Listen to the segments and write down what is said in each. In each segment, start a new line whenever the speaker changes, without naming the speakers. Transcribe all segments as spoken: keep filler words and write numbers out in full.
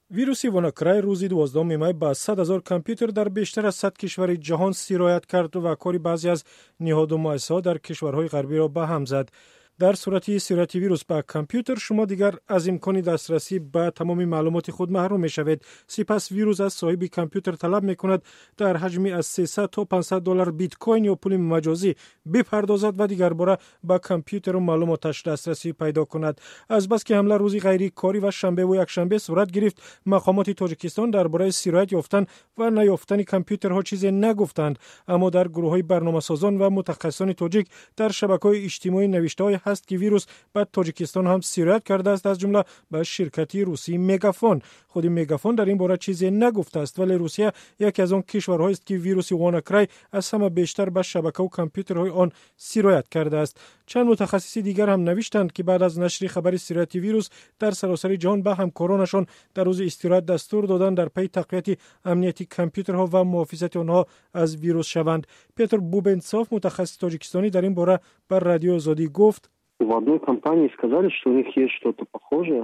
ویروس واناکرای روزی دوازدهم می به صد هزار کامپیوتر در بیشتر از صد کشور جهان سرایت کرد و کاری بعضی از نهاد و مؤسسات در کشورهای غربی را به هم زد. در صورت سرایت ویروس به کامپیوتر شما دیگر از امکان دسترسی به تمام معلومات خود محروم می شوید. سپس ویروس از صاحب کامپیوتر طلب می کند در حجمی از سیصد تا پانصد دلار بیت کوین یا پول مجازی بپردازد و دیگر باره به کامپیوتر و معلوماتش دسترسی پیدا کند. از بس که حمله روزی غیر کاری و شنبه و یک شنبه صورت گرفت، مقامات تاجیکستان درباره سرایت یافتن و نیافتن کامپیوترها چیزی نگفتند، اما در گروه‌های برنامه‌سازان و متخصصان تاجیک در شبکه‌های اجتماعی نوشته‌های هست که ویروس به تاجیکستان هم سرایت کرده است، از جمله به شرکتی روسی مگافون. خود مگافون در این باره چیزی نگفته است، ولی روسیه یکی از آن کشورهایی است که ویروس واناکرای از همه بیشتر به شبکه و کامپیوترهای آن سرایت کرده است. چند متخصص دیگر هم نوشتند که بعد از نشر خبر سرایت ویروس در سراسر جهان به همکارانشان در روز استراحت دستور دادند در پی تقویت امنیتی کامپیوترها و محافظت آنها از ویروس شوند. پیتر بوبنسوف، متخصص تاجیکستانی، در این باره بر رادیو آزادی گفت:
В одной компании сказали, что у них есть что-то похожее.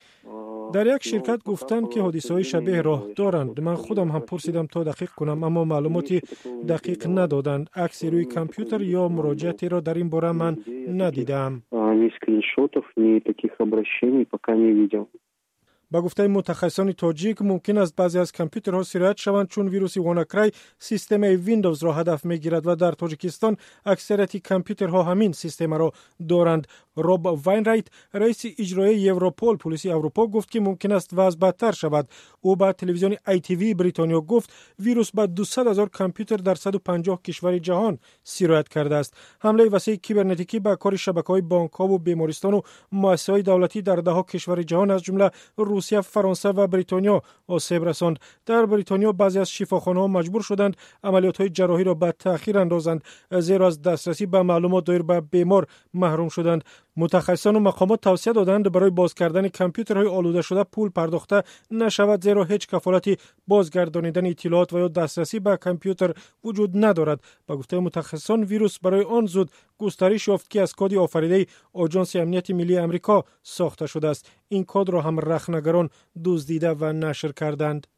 در یک شرکت گفتند که حادثه‌های شبیه راه دارند. من خودم هم پرسیدم تا دقیق کنم، اما معلوماتی دقیق ندادند. عکسی روی کامپیوتر یا مراجعاتی را در این باره من ندیدم.
Ни скриншотов, ни таких обращений пока не видел.
با گفته متخصصان تاجیک ممکن است بعضی از کامپیوترها سرایت شوند چون ویروس واناکرای سیستم ویندوز را هدف میگیرد و در تاجیکستان اکثریت کامپیوترها همین سیستم را دارند. روب واینرایت، رئیس اجرایی یوروپول پلیس اروپا، گفت که ممکن است وضع بدتر شود. او به تلویزیون آی تی وی بریتانیا گفت ویروس به دویست هزار کامپیوتر در صد و پنجاه کشور جهان سرایت کرده است. حمله وسیع کیبرنتیکی به کار شبکه‌های بانک‌ها و بیمارستان و مؤسسه‌های دولتی در ده‌ها کشور جهان از جمله روسیه، فرانسه و بریتانیا آسیب رساند. در بریتانیا بعضی از شفاخانه‌ها مجبور شدند عملیات‌های جراحی را به تأخیر اندازند، زیرا از دسترسی به معلومات دایر به بیمار محروم شدند. متخصصان و مقامات توصیه دادند برای باز کردن کامپیوترهای آلوده شده پول پرداخته نشود، زیرا هیچ کفالت بازگردانیدن اطلاعات و یا دسترسی به کامپیوتر وجود ندارد. با گفته متخصصان ویروس برای آن زود گسترش یافت که از کد آفریده آژانس امنیت ملی آمریکا ساخته شده است. این کد را هم رخنه‌گران دزدیده و نشر کردند.